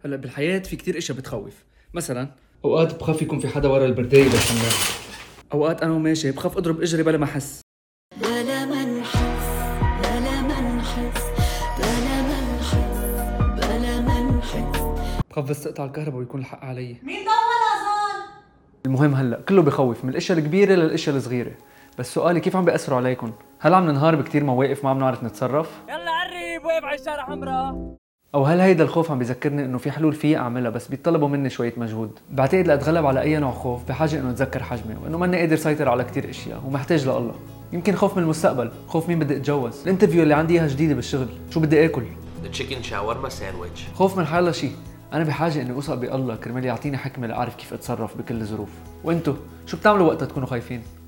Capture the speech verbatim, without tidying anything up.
هلا بالحياة في كتير اشياء بتخوف. مثلا اوقات بخاف يكون في حدا ورا البرداية بالحمام. اوقات انا وماشي بخاف اضرب اجري بلا ما احس. بلا ما نحس بلا ما نحس بلا ما نحس بلا ما نحس. بخاف بس تقطع الكهرباء ويكون الحق علي. مين ضوى الاذان؟ المهم هلا كله بخوف، من الاشياء الكبيرة للاشياء الصغيرة. بس سؤالي كيف عم بيأثروا عليكم؟ هل عم ننهار بكتير مواقف ما عم نعرف نتصرف؟ يلا عرب وقف على الشارع حمراء. او هل هيدا الخوف عم بيذكرني انه في حلول فيي اعملها بس بيتطلبوا مني شويه مجهود؟ بعتقد لاتغلب على اي نوع خوف بحاجه انه اتذكر حجمي وانه ماني قادر سيطر على كتير اشياء ومحتاج لله. يمكن خوف من المستقبل، خوف مين بدي اتجوز، الانترفيو اللي عندي اياها جديده بالشغل، شو بدي اكل، The chicken shawarma sandwich. خوف من حالة شيء. انا بحاجه اني اوثق بالله كرمال يعطيني حكمه لاعرف كيف اتصرف بكل الظروف. وانتو شو بتعملوا وقتها تكونوا خايفين؟